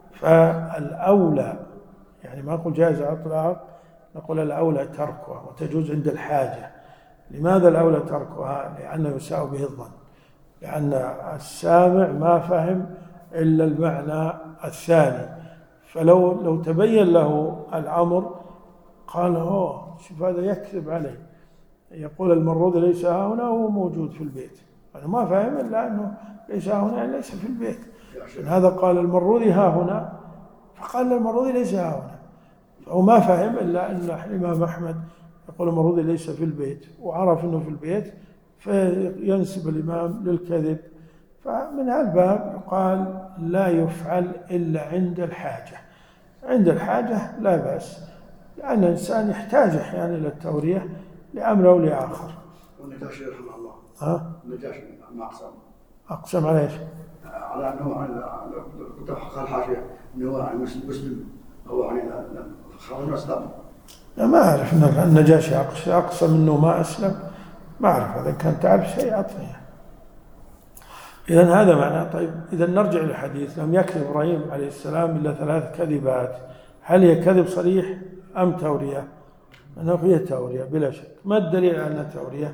فالأولى، يعني ما نقول جائزة إطلاق، نقول الأولى تركها، وتجوز عند الحاجة. لماذا الأولى تركها؟ لأنه يساء به الظن، لأن السامع ما فهم إلا المعنى الثاني، فلو تبين له الأمر قال شوف هذا يكذب عليه، يقول المروذي ليس ها هنا وهو موجود في البيت، أنا ما فهم إلا أنه ليس ها هنا يعني ليس في البيت، هذا قال المروذي ها هنا، فقال المروذي ليس ها هنا، فهو ما فهم إلا أن الإمام أحمد يقول المروذي ليس في البيت، وعرف أنه في البيت فينسب الإمام للكذب. فمن هالباب يقال لا يفعل إلا عند الحاجة. عند الحاجة لا بأس، لأن الإنسان يحتاج أحيانا إلى التورية لأمر أو لآخر. والنجاشي رحمه الله، النجاشي ما أقسم على إيش؟ على أنه كنت قال حاشية أنه مسلم، هو يعني خرج من الإسلام. ما أعرف أن النجاشي أقسم أنه ما أسلم، ما أعرف، هذا كان تعرف شيء أعطني. إذن هذا معنى. طيب إذا نرجع للحديث، لم يكذب إبراهيم عليه السلام إلا 3 كذبات، هل هي كذب صريح أم تورية؟ أنه هي تورية بلا شك. ما الدليل على أنها تورية؟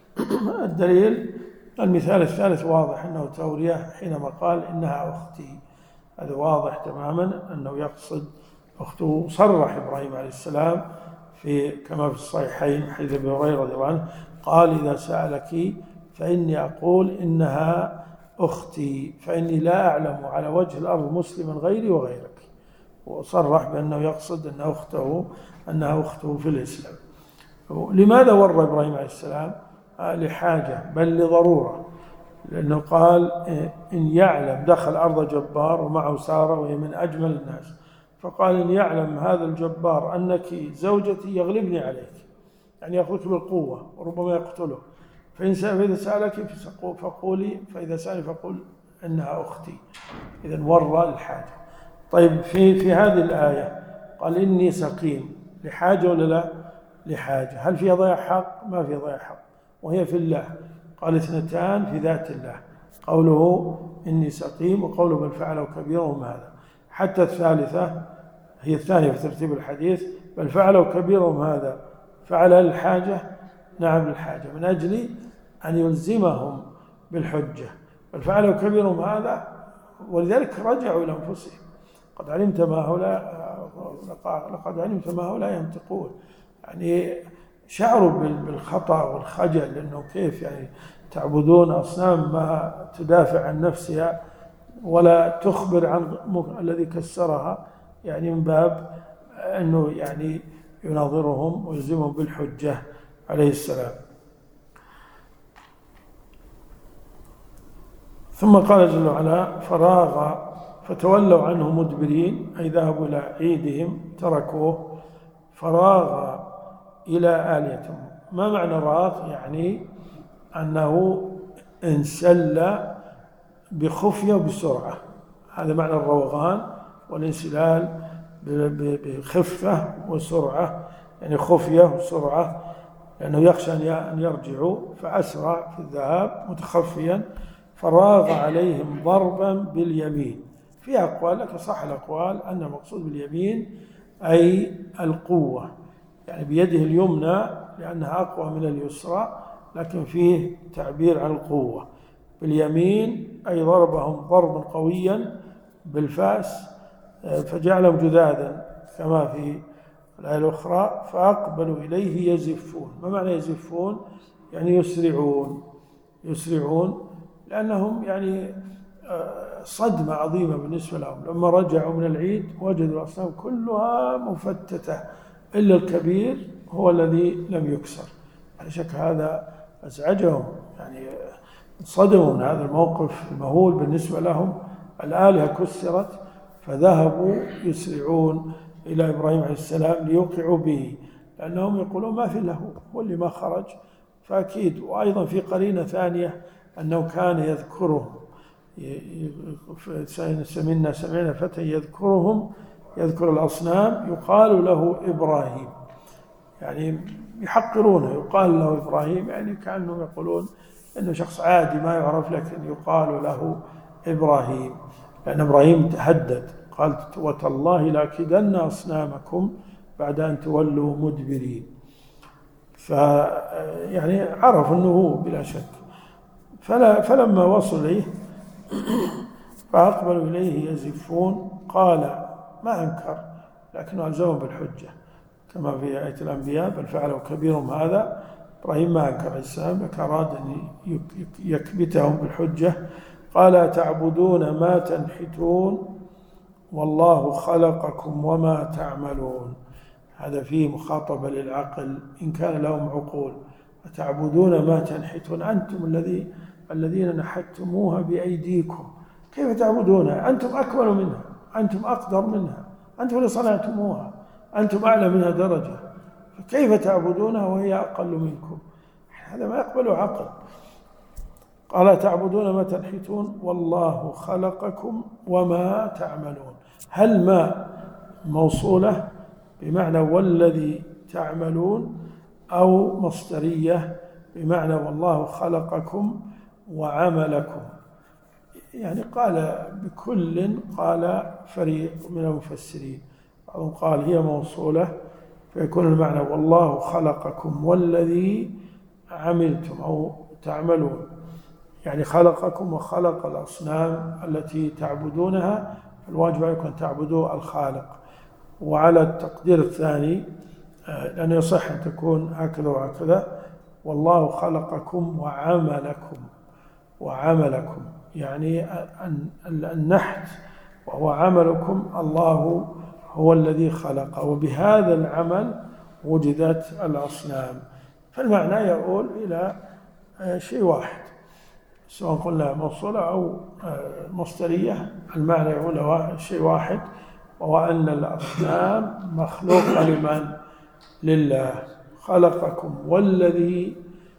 الدليل المثال الثالث واضح أنه تورية، حينما قال إنها أختي، هذا واضح تماما أنه يقصد أخته. صرح إبراهيم عليه السلام كما في الصحيحين حديث أبي هريرة رضي الله عنه قال إذا سألك فإني أقول إنها أختي، فإني لا أعلم على وجه الأرض مسلما غيري وغيرك. وصرح بأنه يقصد أنها أخته في الإسلام. لماذا ورى إبراهيم عليه السلام؟ لحاجة بل لضرورة، لأنه قال إن يعلم، دخل أرض جبار ومعه سارة وهي من أجمل الناس، فقال إن يعلم هذا الجبار أنك زوجتي يغلبني عليك، يعني يأخذك بالقوة وربما يقتله، فإذا سألك فقولي، فإذا سألني فقول إنها أختي. إذن ورى الحاجة. طيب في هذه الآية قال إني سقيم، لحاجة ولا لا؟ لحاجة. هل فيها ضياع حق؟ ما فيها ضياع حق، وهي في الله. قال 2 في ذات الله، قوله إني سقيم وقوله بل فعله كبيرهم هذا. حتى الثالثة هي الثانية في ترتيب الحديث، بل فعله كبيرهم هذا فعل الحاجة نعم الحاجة من أجل أن يلزمهم بالحجة، بل فعلوا كبيرهم هذا ولذلك رجعوا إلى أنفسهم. لقد علمت ما هؤلاء ينطقون، يعني شعروا بالخطأ والخجل، لأنه كيف يعني تعبدون أصنام ما تدافع عن نفسها ولا تخبر عن الذي كسرها، يعني من باب أنه يعني يناظرهم ويلزمهم بالحجة عليه السلام. ثم قال جل وعلا فراغ فتولوا عنه مدبرين، أي ذهبوا إلى عيدهم تركوه، فراغ إلى آليتهم. ما معنى راغ؟ يعني أنه انسل بخفية وبسرعة، هذا معنى الروغان والانسلال بخفة وسرعة، يعني خفية وسرعة، لأنه يخشى أن يرجعوا فأسرع في الذهاب متخفيا. فراغ عليهم ضربا باليمين. في أقوال لك صح الأقوال أن المقصود باليمين أي القوة، يعني بيده اليمنى لأنها أقوى من اليسرى، لكن فيه تعبير عن القوة. باليمين أي ضربهم ضربا قويا بالفأس فجعلهم جذاذا كما في الآية الأخرى. فأقبلوا إليه يزفون. ما معنى يزفون؟ يعني يسرعون لأنهم يعني صدمة عظيمة بالنسبة لهم. لما رجعوا من العيد وجدوا الأصنام كلها مفتتة إلا الكبير هو الذي لم يكسر. لا شك هذا أزعجهم، يعني صدموا من هذا الموقف المهول بالنسبة لهم. الآلهة كسرت فذهبوا يسرعون إلى إبراهيم عليه السلام ليوقعوا به، لأنهم يقولون ما في له، هو اللي ما خرج فأكيد. وأيضا في قرينة ثانية أنه كان يذكرهم، سمعنا فتى يذكرهم، يذكر الأصنام، يقال له إبراهيم، يعني يحقرونه، يقال له إبراهيم، يعني كأنهم يقولون إنه شخص عادي ما يعرف، لكن يقال له إبراهيم، لأن إبراهيم تهدد قال وتالله لأكيدن أصنامكم بعد أن تولوا مدبرين. يعني عرف أنه هو بلا شك. فلما وصل إليه فأقبلوا إليه يزفون. قال ما أنكر لكنه ألزمهم بالحجة كما في آية الأنبياء بل فعلوا كبيرهم هذا. إبراهيم ما أنكر الإسلام، لكن أراد أن يكبتهم بالحجة. قال تعبدون ما تنحتون والله خلقكم وما تعملون. هذا فيه مخاطبة للعقل إن كان لهم عقول. أتعبدون ما تنحتون، أنتم الذين نحتموها بأيديكم، كيف تعبدونها؟ أنتم أكمل منها، أنتم أقدر منها، أنتم اللي صنعتموها، أنتم أعلى منها درجة، فكيف تعبدونها وهي أقل منكم؟ هذا ما يقبل عقل. قال تعبدون ما تنحتون والله خلقكم وما تعملون. هل ما موصولة بمعنى والذي تعملون، أو مصدرية بمعنى والله خلقكم وعملكم؟ يعني قال بكل، قال فريق من المفسرين، بعضهم قال هي موصولة فيكون المعنى والله خلقكم والذي عملتم أو تعملون، يعني خلقكم وخلق الأصنام التي تعبدونها، الواجب عليكم أن تعبدوا الخالق. وعلى التقدير الثاني لأنه يصح أن تكون هكذا وهكذا، والله خلقكم وعملكم يعني النحت وهو عملكم، الله هو الذي خلق، وبهذا العمل وجدت الأصنام. فالمعنى يقول إلى شيء واحد، سواء قلنا موصولة أو مصدرية، المعنى يقول شيء واحد، وهو أن الأصنام مخلوقة لمن؟ لله. خلقكم والذي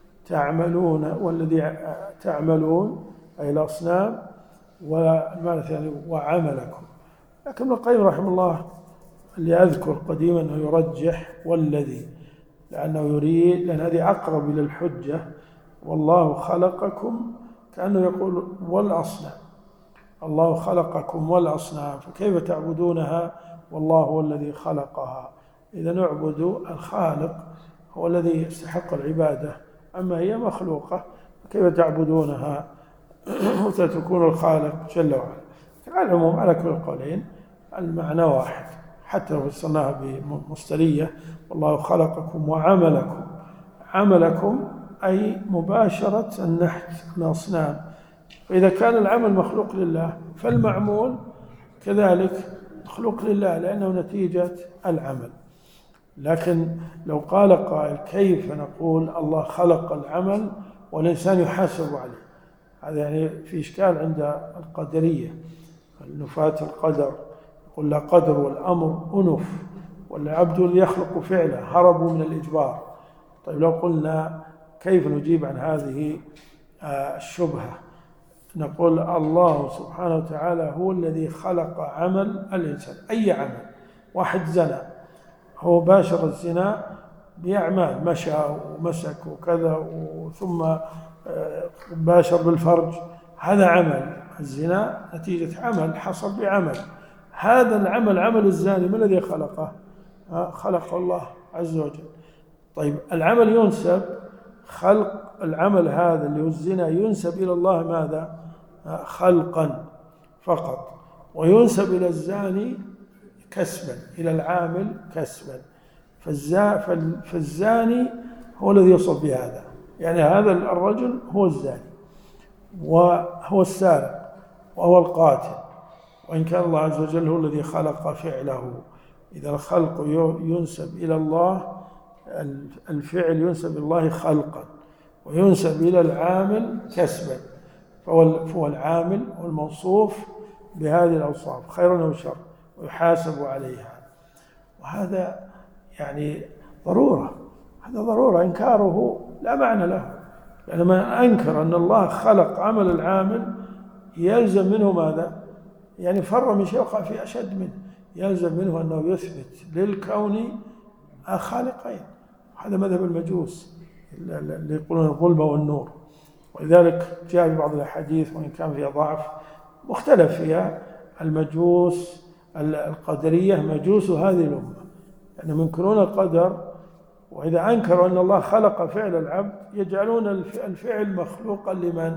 تعملون أي الأصنام، والمعنى الثاني وعملكم. لكن ابن القيم رحمه الله اللي أذكر قديما أنه يرجح والذي، لأنه يريد، لأن هذه أقرب إلى الحجة. والله خلقكم كأنه يقول والأصنام، الله خلقكم والأصنام، فكيف تعبدونها والله هو الذي خلقها؟ إذا نعبد الخالق هو الذي يستحق العبادة، أما هي مخلوقة كيف تعبدونها وتتركون الخالق جل وعلا. على العموم على كل القولين المعنى واحد، حتى لو فسرناها بمصدرية والله خلقكم وعملكم. عملكم أي مباشرة النحت الأصنام، فإذا كان العمل مخلوق لله فالمعمول كذلك مخلوق لله لأنه نتيجة العمل. لكن لو قال قائل كيف نقول الله خلق العمل والإنسان يحاسب عليه، هذا يعني في إشكال عند القدرية النفاة القدر، يقول لا قدر والأمر أنف والعبد يخلق فعله، هربوا من الإجبار. طيب لو قلنا كيف نجيب عن هذه الشبهة؟ نقول الله سبحانه وتعالى هو الذي خلق عمل الإنسان، أي عمل. واحد زنى، هو باشر الزنا بأعمال، مشى ومسك وكذا ثم باشر بالفرج، هذا عمل. الزنا نتيجة عمل حصل بعمل، هذا العمل عمل الزاني من الذي خلقه؟ خلق الله عز وجل. طيب العمل ينسب، خلق العمل هذا اللي هو الزنا ينسب إلى الله ماذا؟ خلقا فقط، وينسب إلى الزاني كسبا، إلى العامل كسبا. فالزاني هو الذي يوصف بهذا، يعني هذا الرجل هو الزاني وهو السارق وهو القاتل، وإن كان الله عز وجل هو الذي خلق فعله. إذا الخلق ينسب إلى الله، الفعل ينسب إلى الله خلقا وينسب إلى العامل كسبا، فهو العامل والموصوف بهذه الأوصاف خيرا أو شر ويحاسب عليها. وهذا يعني ضرورة، هذا ضرورة، إنكاره لا معنى له، لأن من أنكر أن الله خلق عمل العامل يلزم منه ماذا؟ يعني فر من شيء وقع في أشد منه، يلزم منه أنه يثبت للكون خالقين. هذا مذهب المجوس اللي يقولون الظلم والنور، ولذلك جاء في بعض الأحاديث وإن كان فيها ضعف مختلف فيها، المجوس القدرية مجوس هذه الأمة، يعني منكرون القدر، وإذا أنكروا أن الله خلق فعل العبد يجعلون الفعل مخلوقا لمن؟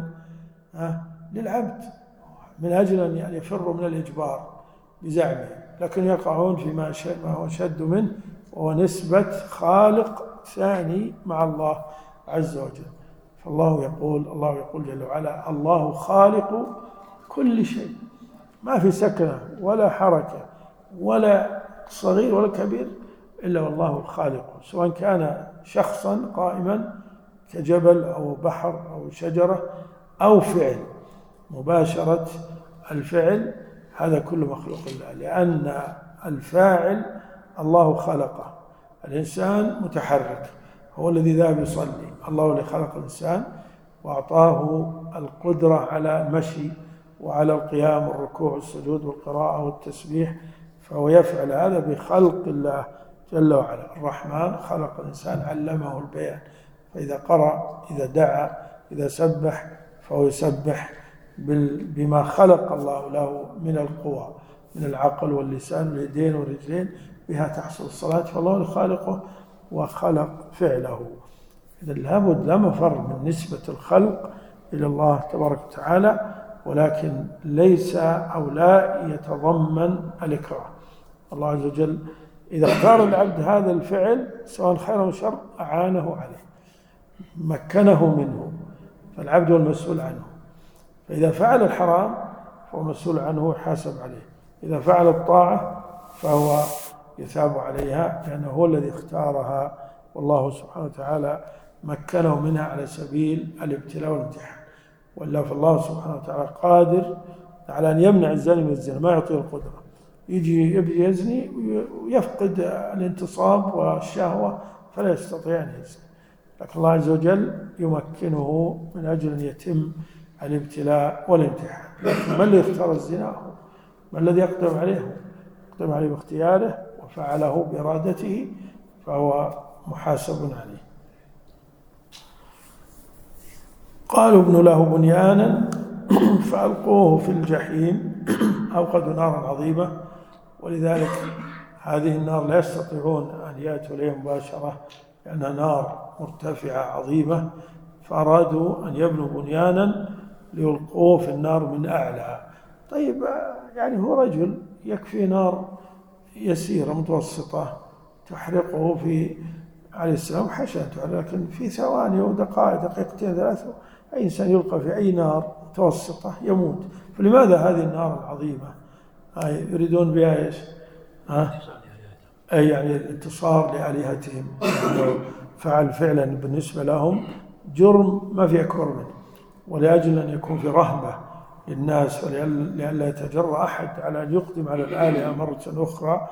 للعبد، من أجل أن يعني يفروا من الإجبار بزعمه، لكن يقعون فيما هو شد منه، وهو نسبة خالق ثاني مع الله عز وجل. فالله يقول جل وعلا الله خالق كل شيء، ما في سكنة ولا حركة ولا صغير ولا كبير إلا والله الخالق، سواء كان شخصا قائما كجبل أو بحر أو شجرة أو فعل، مباشرة الفعل هذا كله مخلوق الله، لأن الفاعل الله خلقه. الإنسان متحرك، هو الذي ذهب يصلي، الله الذي خلق الإنسان وأعطاه القدرة على المشي وعلى القيام والركوع والسجود والقراءة والتسبيح، فهو يفعل هذا بخلق الله جل وعلا. الرحمن خلق الإنسان علمه البيان، فإذا قرأ، إذا دعا، إذا سبح فهو يسبح بما خلق الله له من القوى، من العقل واللسان واليدين والرجلين، بها تحصل الصلاة، فالله خالقه وخلق فعله. إذا لابد لا مفر من نسبة الخلق إلى الله تبارك وتعالى، ولكن ليس أو لا يتضمن الإكراه. الله عز وجل إذا اختار العبد هذا الفعل سواء خير أو شر أعانه عليه، مكنه منه، فالعبد هو المسؤول عنه. فإذا فعل الحرام فهو مسؤول عنه ويحاسب عليه، إذا فعل الطاعة فهو يثاب عليها لأنه هو الذي اختارها، والله سبحانه وتعالى مكنه منها على سبيل الابتلاء والامتحان. وإلا فالله سبحانه وتعالى قادر على أن يمنع الزاني من الزنا، ما يعطيه القدرة، يجي يبي يزني ويفقد الانتصاب والشهوة فلا يستطيع أن يزني، لكن الله عز وجل يمكنه من أجل أن يتم الابتلاء والامتحان. لكن من الذي اختار الزنا؟ هو من الذي يقدم عليه؟ يقدم عليه باختياره وفعله بإرادته، فهو محاسب عليه. قالوا ابنوا له بنيانا فألقوه في الجحيم أوقدوا نارا عظيمة، ولذلك هذه النار لا يستطيعون أن يأتوا إليها مباشرة، لأنها نار مرتفعة عظيمة، فأرادوا أن يبنوا بنيانا ليلقوه في النار من أعلى. طيب يعني هو رجل يكفي نار يسيرة متوسطة تحرقه في عليه السلام حشنته، لكن في ثواني ودقائق، دقيقتين ثلاثة، أي إنسان يلقى في أي نار متوسطة يموت. فلماذا هذه النار العظيمة يريدون بها إيش؟ أي يعني الانتصار لآلهتهم، فعل فعلا بالنسبة لهم جرم ما في أكبر منه، ولأجل أن يكون في رهبة للناس ولئلا يتجرأ أحد على أن يقدم على الآلهة مرة أخرى،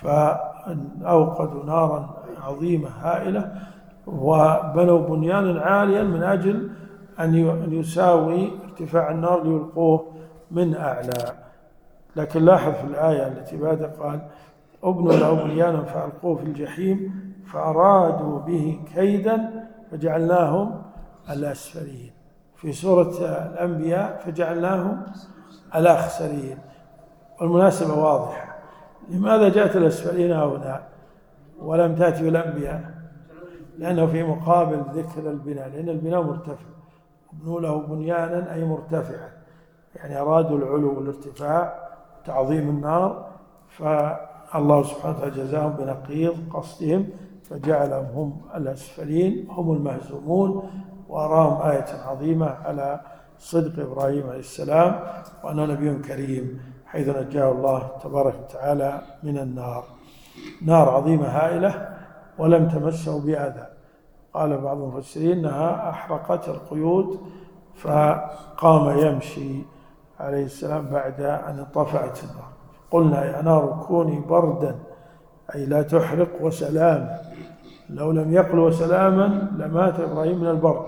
فأوقدوا نارا عظيمة هائلة وبنوا بنيانا عاليا من أجل أن يساوي ارتفاع النار ليلقوه من أعلى. لكن لاحظ في الآية التي بعد قال ابنوا له بنيانا فألقوه في الجحيم فأرادوا به كيدا فجعلناهم الأسفلين. في سورة الأنبياء فجعلناهم الأخسرين. والمناسبة واضحة، لماذا جاءت الأسفلين هنا ولم تأتي بالأنبياء؟ لأنه في مقابل ذكر البناء، لأن البناء مرتفع، ابنوا له بنيانا أي مرتفعا، يعني أرادوا العلو والارتفاع تعظيم النار، فالله سبحانه وتعالى جزاهم بنقيض قصدهم فجعلهم هم الأسفلين هم المهزومون، وأراهم آية عظيمة على صدق إبراهيم عليه السلام وأنه نبي كريم حيث نجاه الله تبارك وتعالى من النار. نار عظيمة هائلة ولم تمسه بأذى. قال بعض المفسرين أنها أحرقت القيود فقام يمشي عليه السلام بعد أن انطفأت النار. قلنا يا نار كوني بردا أي لا تحرق وسلاما، لو لم يقل وسلاما لمات إبراهيم من البرد،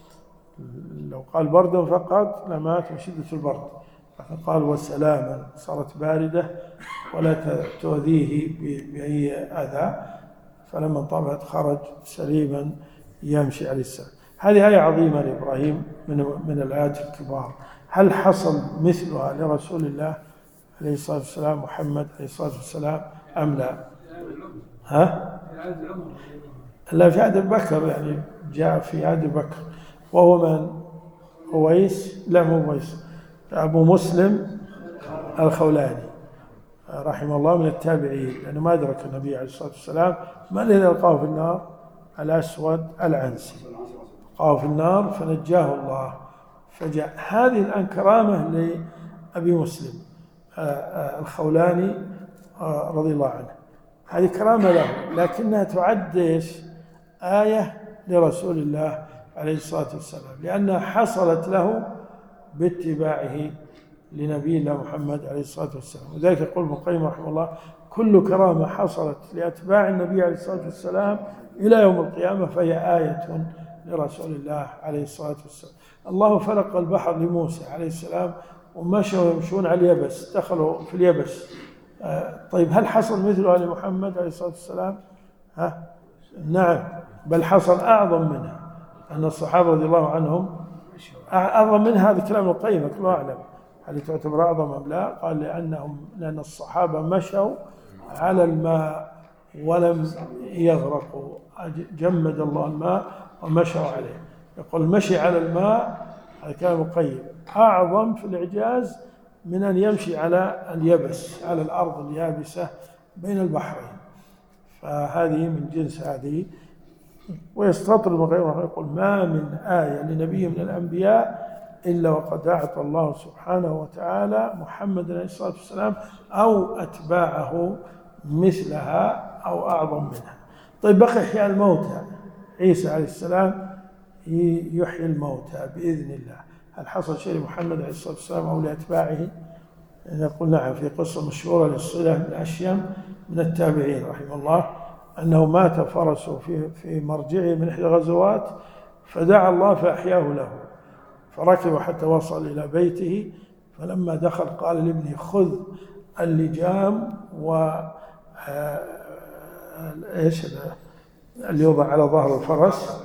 لو قال بردا فقط لمات من شدة البرد، لكن قال وسلاما صارت باردة ولا تؤذيه بأي أذى، فلما انطفأت خرج سليما يمشي عليه السلام. هذه آية عظيمة لإبراهيم من الآيات الكبار. هل حصل مثلها لرسول الله عليه الصلاة والسلام محمد عليه الصلاة والسلام أم لا؟ لا، في عهد بكر، يعني جاء في عهد بكر. وهو من؟ أويس؟ لا مو أويس، أبو مسلم الخولاني رحمه الله من التابعين، لأنه ما أدرك النبي عليه الصلاة والسلام. من الذي ألقاه في النار؟ الأسود العنسي، ألقاه في النار فنجاه الله. فجاء هذه الآن كرامة لأبي مسلم الخولاني رضي الله عنه، هذه كرامة له، لكنها تعد آية لرسول الله عليه الصلاة والسلام، لأنها حصلت له باتباعه لنبي الله محمد عليه الصلاة والسلام. وذلك يقول ابن القيم رحمه الله كل كرامة حصلت لأتباع النبي عليه الصلاة والسلام إلى يوم القيامة فهي آية لرسول الله عليه الصلاة والسلام. الله فلق البحر لموسى عليه السلام ومشوا يمشون على اليبس، دخلوا في اليبس. طيب هل حصل مثلها لمحمد عليه الصلاة والسلام؟ نعم، بل حصل أعظم منها، أن الصحابة رضي الله عنهم أعظم منها. هذا كلام القيم الله أعلم هل تعتبر أعظم أم لا؟ قال لأن الصحابة مشوا على الماء ولم يغرقوا، جمد الله الماء ومشوا عليه. يقول المشي على الماء، هذا كلام القيم، أعظم في الإعجاز من أن يمشي على اليبس، على الأرض اليابسة بين البحرين. فهذه من جنس هذه. ويستطرد ابن القيم يقول ما من آية لنبي من الأنبياء إلا وقد أعطى الله سبحانه وتعالى محمد عليه الصلاة والسلام أو أتباعه مثلها أو أعظم منها. طيب بقي إحياء الموتى، عيسى عليه السلام يحيي الموتى بإذن الله. هل حصل شيء لمحمد عليه الصلاة والسلام أو لأتباعه؟ نقول نعم. في قصة مشهورة للصلة بن أشيم من التابعين رحمه الله أنه مات فرسه في مرجعه من إحدى الغزوات، فدعا الله فأحياه له، فركب حتى وصل إلى بيته، فلما دخل قال لابنه خذ اللجام و إيش اللي يوضع على ظهر الفرس،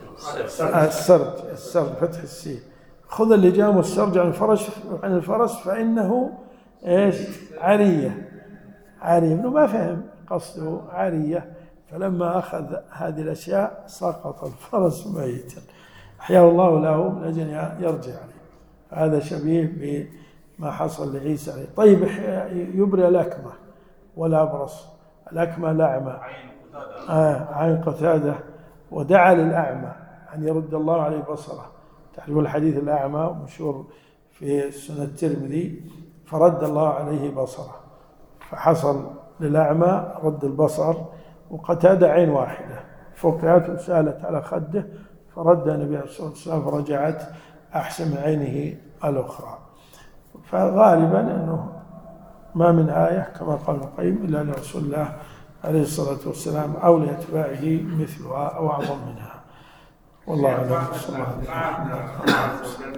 السرج فتح السين، خذ اللجام والسرج عن الفرس فإنه إيش عارية. ابنه ما فهم قصده عارية، فلما أخذ هذه الأشياء سقط الفرس ميتا، أحياه الله له من أجل يرجع عليه. هذا شبيه بما حصل لعيسى عليه. طيب يبرئ الأكمة والأبرص، الأكمة الأعمى عين قتادة، ودعا للأعمى أن يرد الله عليه بصره. تعرفون الحديث الأعمى مشهور في سنة الترمذي، فرد الله عليه بصره، فحصل للأعمى رد البصر، وقتادة عين واحدة فقعت وسالت على خده، فرد النبي عليه الصلاة والسلام فرجعت أحسن من عينه الأخرى. فغالبا أنه ما من آية كما قال ابن القيم إلا لرسول الله عليه الصلاة والسلام أو لأتباعه مثلها أو أعظم منها. والله أعلم.